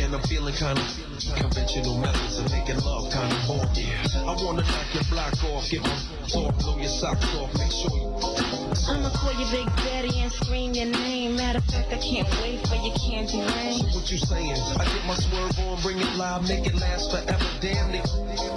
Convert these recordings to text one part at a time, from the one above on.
and I'm feeling kinda conventional methods of making love kinda bored. I wanna knock your block off, get my off, blow your socks off, make sure you. I'ma call you Big Daddy and scream your name. Matter of fact, I can't wait for your candy rain. What you saying? I get my swerve on, bring it live, make it last forever. Damn it.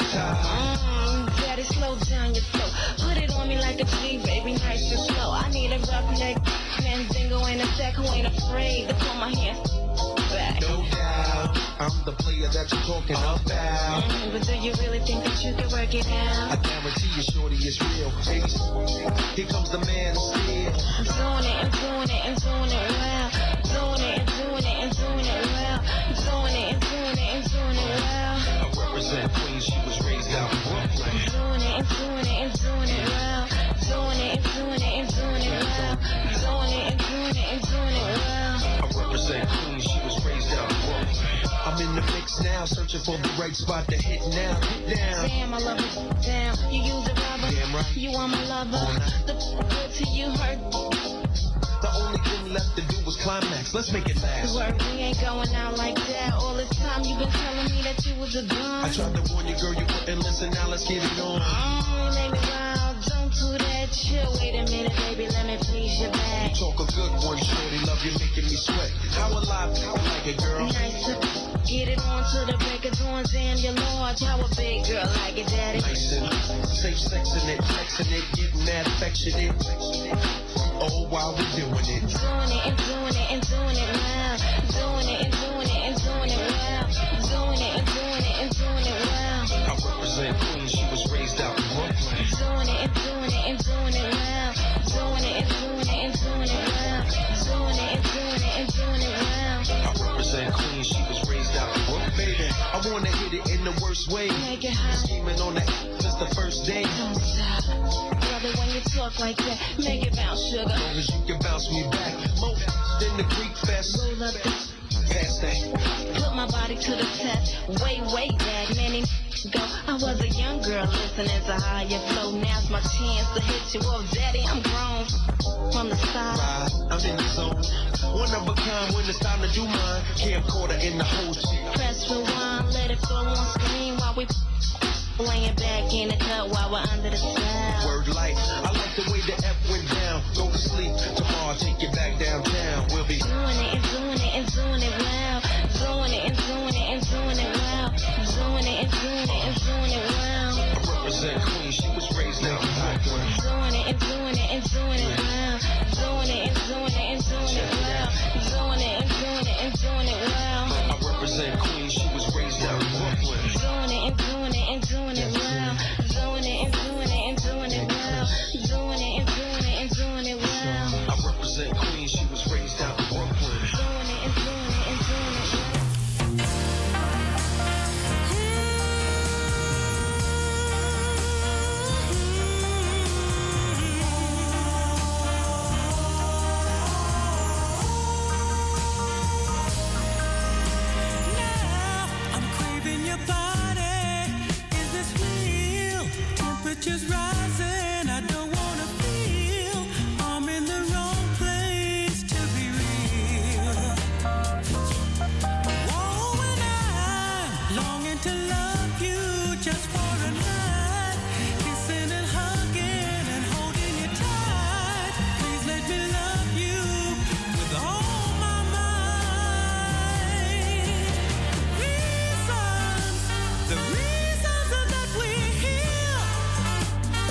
Daddy, slow down your flow. Put it on me like a G, baby, nice and slow. I need a roughneck, Mandingo ain't a sack who ain't afraid to pull my hands back. No doubt, I'm the player that you're talking about. But do you really think that you can work it out? I guarantee you, shorty, it's real. Hey, here comes the man of steel. I'm doing it and doing it and doing it well. Doing it and doing it and doing it well. Doing it and doing it and doing it well. I represent Queens, she was raised out in Brooklyn. Doing it and doing it and doing it well. Doing it and doing it and doing it well. Doing it and doing it and doing it well. I represent Queens, she was raised out in Brooklyn. I'm in the mix now, searching for the right spot to hit now. Hit down. Damn, I love it. Damn, you use a rubber. Damn right. You are my lover. The good to you hurt. The only thing left to do was climax. Let's make it last. Work, we ain't going out like that. All this time you been telling me that you was a gun. I tried to warn you, girl, you wouldn't listen. Now let's get it on. You made me wild. Don't do that. Chill. Wait a minute, baby. Let me please your back. Talk a good one, shorty. Love you, making me sweat. How alive, how like it, girl? Nice to get it on to the break of dawn. Damn, you're large. How a big girl like it, daddy? Nice and safe sexing it, flexing it, getting that affectionate. Oh, while we doing it. Doing it and doing it and doing it well. Doing it and doing it and doing it well. Doing it and doing it and doing it well. I represent Queens, she was raised out in Brooklyn. Doing it and doing it and doing it well. Doing it and doing it and doing it well. Doing it and doing it and doing it well. I represent Queens, she was raised out in Brooklyn. Baby, I wanna hit it in the worst way. Make it hot. Scheming on that since the first day. Don't stop. Brother, when you talk like that, make it bounce, sugar. As long as you can bounce me back. More than the Greek fest. Roll up this. Pass that. Put my body to the test. Way back, many ago. I was a young girl listening to higher flow. Now's my chance to hit you up, daddy. I'm grown from the side. I'm in the zone. One of a kind when it's time to do mine. Camcorder in the whole shit. Press rewind, let it flow on screen while we laying back in the cut while we're under the cloud. Word light, I like the way the F went down. Go to sleep, tomorrow I'll take you back downtown. We'll be doing it and doing it and doing it well. Doing it and doing it and doing it well. Doing it and doing it and doing it well. I represent Queens, she was raised out in Brooklyn. Doing it and doing it and doing it well. Doing it and doing it and doing it well. Doing it and doing it and doing it well. I represent Queens, she was raised out in Brooklyn. Doing it and doing it and doing it well. Doing it and doing it and doing it well. Doing it and doing it and doing it well. I represent Queens, she was raised out in Brooklyn. Doing it and doing it and doing it well. Just rising, I don't wanna feel I'm in the wrong place to be real. Oh, and I'm longing to love you just for a night, kissing and hugging and holding you tight. Please let me love you with all my might. The reasons that we're here.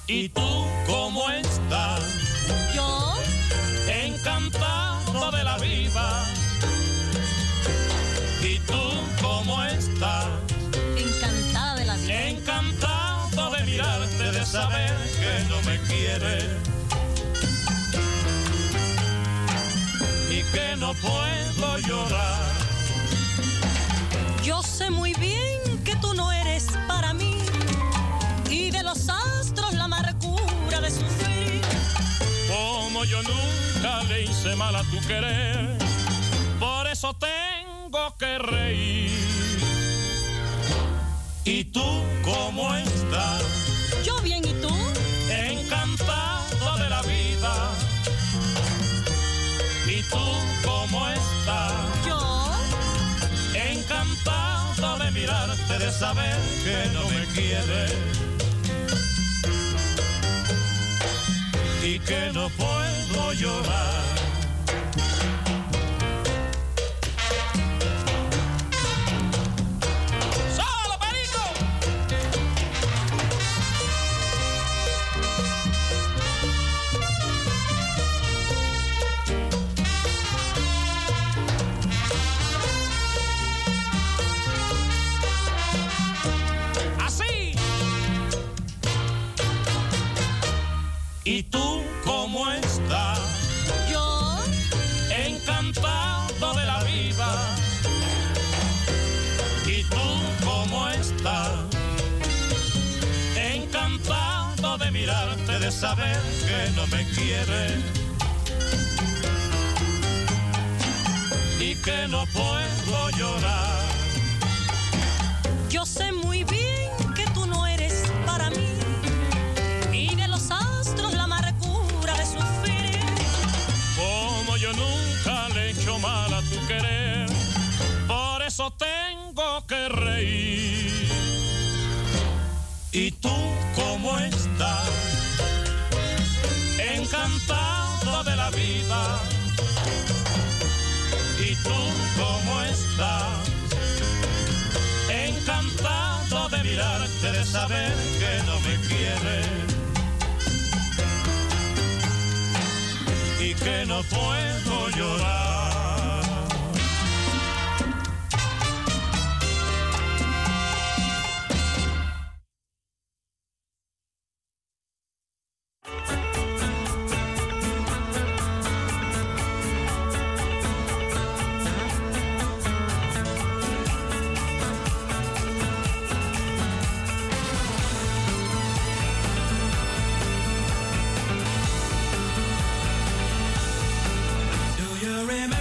¿Y tú cómo estás? Yo, Encantado de la vida. ¿Y tú cómo estás? encantada de la vida. Encantado de mirarte, de saber que no me quieres y que no puedo llorar. Yo sé muy bien que tú no eres para mí y de los astros la amargura de sufrir. Como yo nunca le hice mal a tu querer, por eso tengo que reír. ¿Y tú cómo estás? Yo bien, ¿y tú? Encantado de la vida. ¿Y tú cómo estás? Yo, Encantado de mirarte, de saber que no me quieres y que no puedo llorar. ¡Solo, Perico! Así. ¿Y tú cómo estás? yo, Encantado de la vida. ¿Y tú cómo estás? Encantado de mirarte, de saber que no me quieres y que no puedo llorar. yo sé muy bien que tú no eres para mí y de los astros la amargura de sufrir. Como yo nunca le he hecho mal a tu querer, por eso tengo que reír. ¿Y tú cómo estás? Encantado de la vida. ¿Y tú cómo estás? Encantado de mirarte, de saber que no me quieres y que no puedo llorar. Do you remember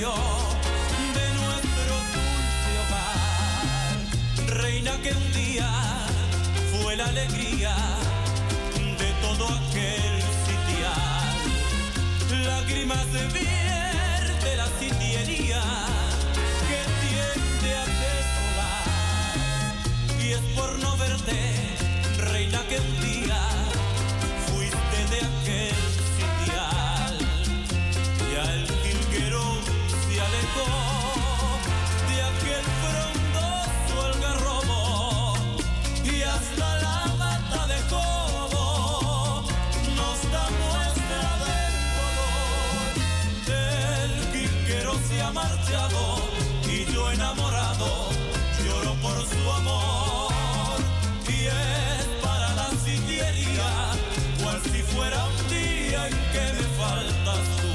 salió de nuestro dulce hogar. Reina que un día fue la alegría de todo aquel sitial. Lágrimas de vierte la sitiería que tiende a desolar. Y es por no verte, reina, que un día fuiste de aquel sitial. Ya el jilguero se alejó de aquel frondoso algarrobo y hasta la mata de cobo nos da muestra del dolor. El jilguero se ha marchado y yo enamorado lloro por su amor. Y es para la sitiería cual si fuera un día en que me faltas tú.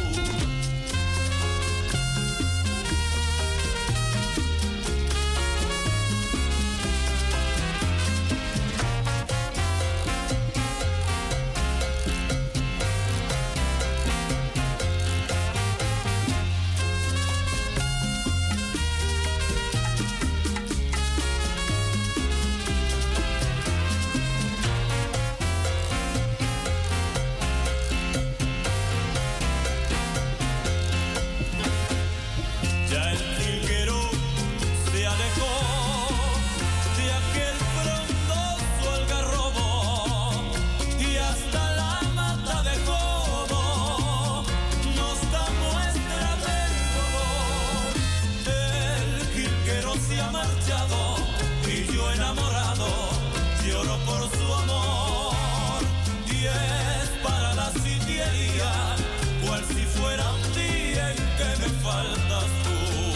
Ya el jilguero se alejó de aquel frondoso algarrobo y hasta la mata de cobo nos da muestra del dolor. El jilguero se ha marchado y yo enamorado lloro por su amor. Y es para la sitiería cual si fuera un día en que me faltas tú.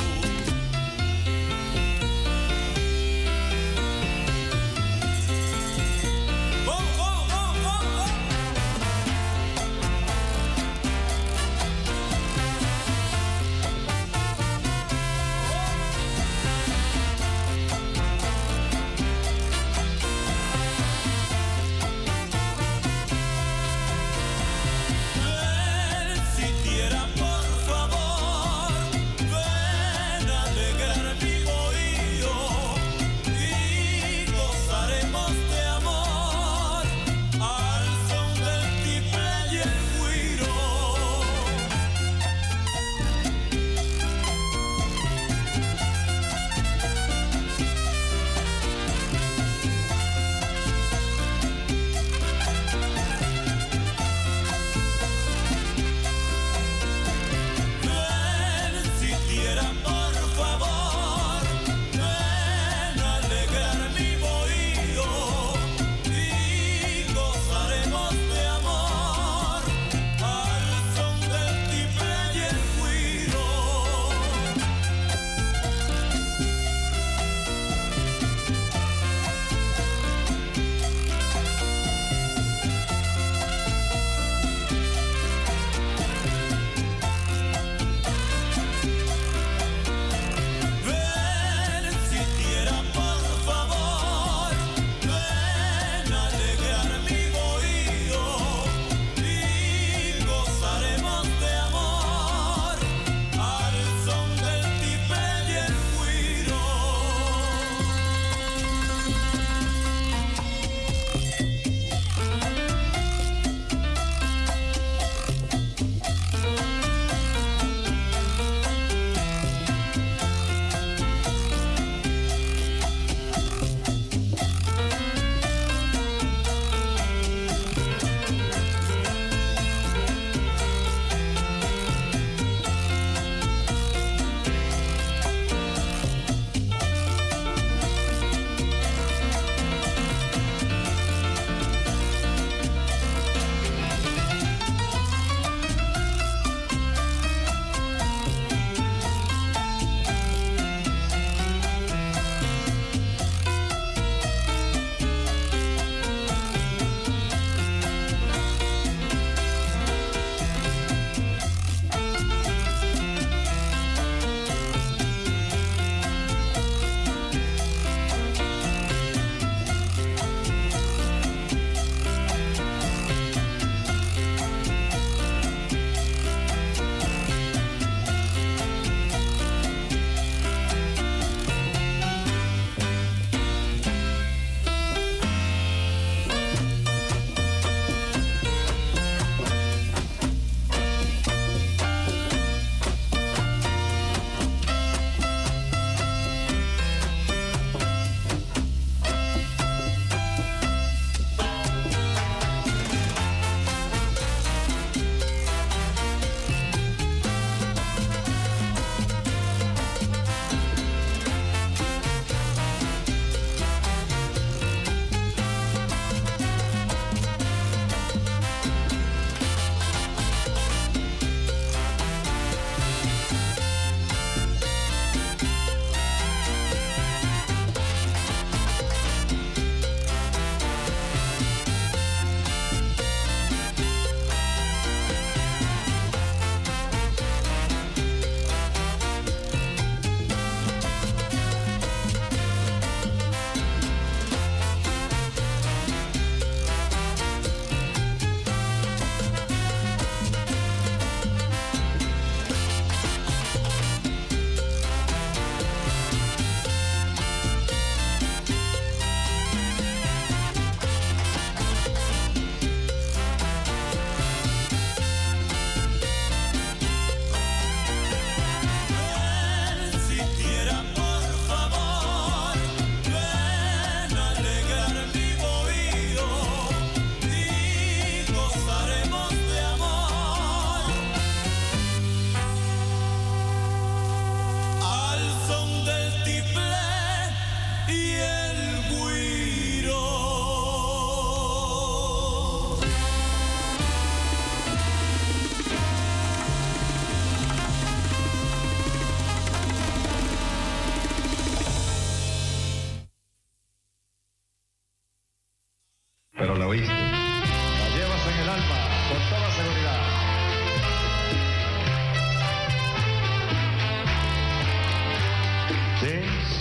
¡Oh, oh, oh, oh, oh! Él sintiera por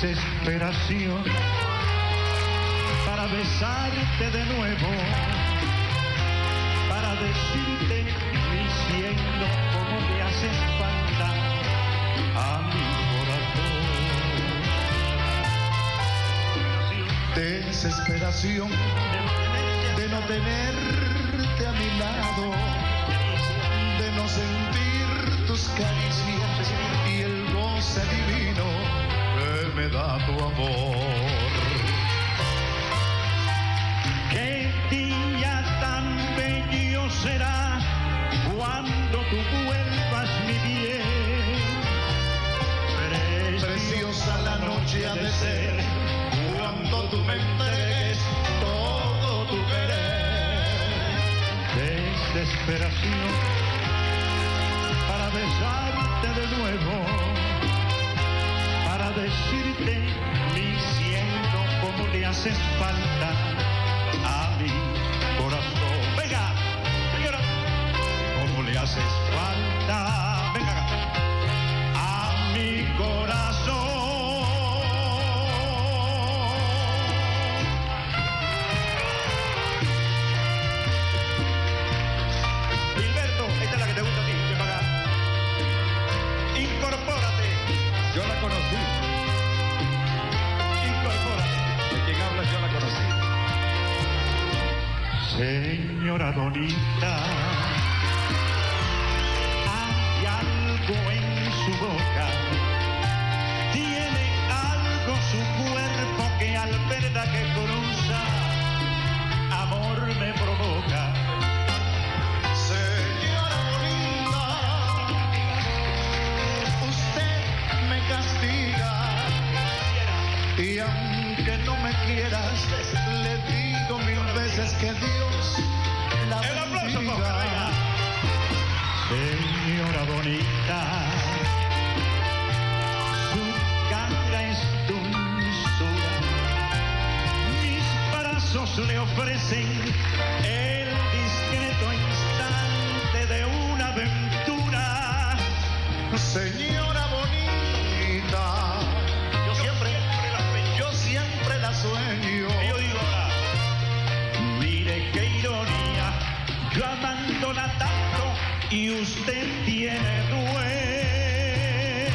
desesperación para besarte de nuevo, para decirte mi cielo cómo me haces falta a mi corazón. Desesperación de no tenerte a mi lado, de no sentir tus caricias y el goce divino que me da tu amor. Qué día tan bello será cuando tú vuelvas, mi bien. Preciosa la noche ha de ser cuando tú me entregues todo tu querer. Desesperación para besarte de nuevo, para decirte mi cielo cómo le haces falta a mi corazón. Venga, señora, cómo le haces falta, venga acá, a mi corazón. Gilberto, esta es la que te gusta a ti, ven para acá. Incorpórate. Yo la conocí. Incorpórate. De quien hablas yo la conocí. Señora bonita, hay algo en su boca, tiene algo su cuerpo que al verla que cruza, amor me provoca. Señora bonita, usted me castiga y aunque no me quieras, le digo mil veces que Dios la El aplauso, bendiga. Coca, venga. Señora bonita, su cara es dulzura, mis brazos le ofrecen el discreto instante de una aventura. Señora bonita, yo siempre la sueño. Y yo digo ahora, mire qué ironía, yo amándola tanto y usted tiene dueño.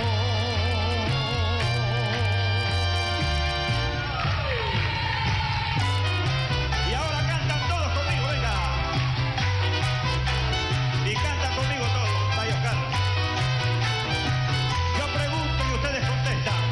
Y ahora cantan todos conmigo, venga. Y cantan conmigo todos, vaya Oscar. Yo pregunto y ustedes contestan.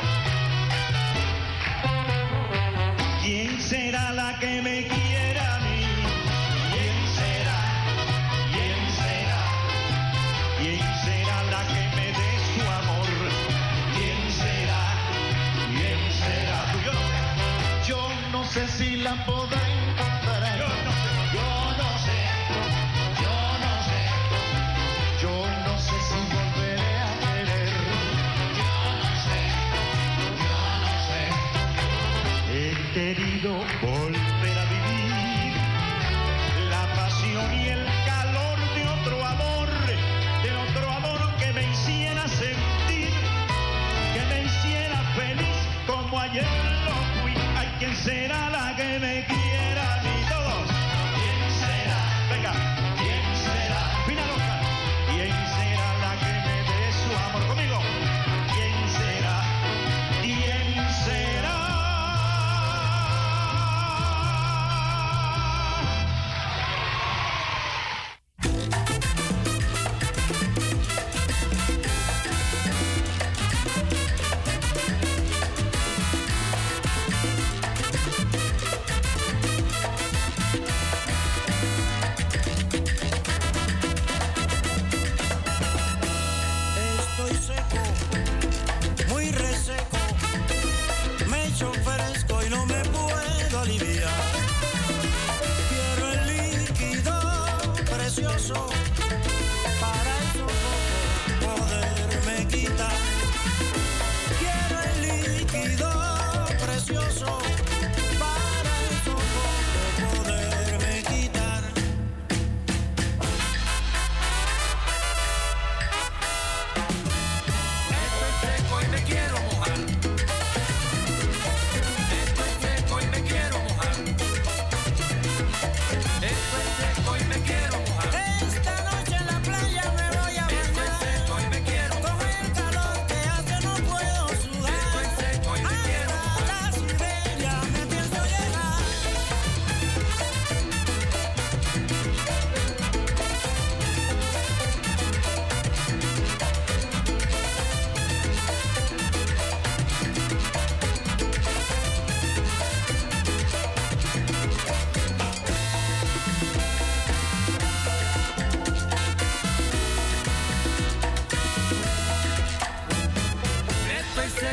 ¿Quién será la que me quiera a mí? ¿Quién será? ¿Quién será? ¿Quién será la que me dé su amor? ¿Quién será? ¿Quién será? Tú, yo no sé. Yo no sé si la podré encontrar. Yo no sé. Yo no sé. Yo no sé. Yo no sé si volveré a querer. Yo no sé. Yo no sé. He querido volver a vivir la pasión y el calor de otro amor que me hiciera sentir, que me hiciera feliz como ayer lo fui. Ay, ¿quién será la que me quiera a mí? Todos. ¿Quién será? Venga. ¿Quién será? Final Oscar. ¿Quién será la que me dé su amor? Conmigo. ¿Quién será? ¿Quién será?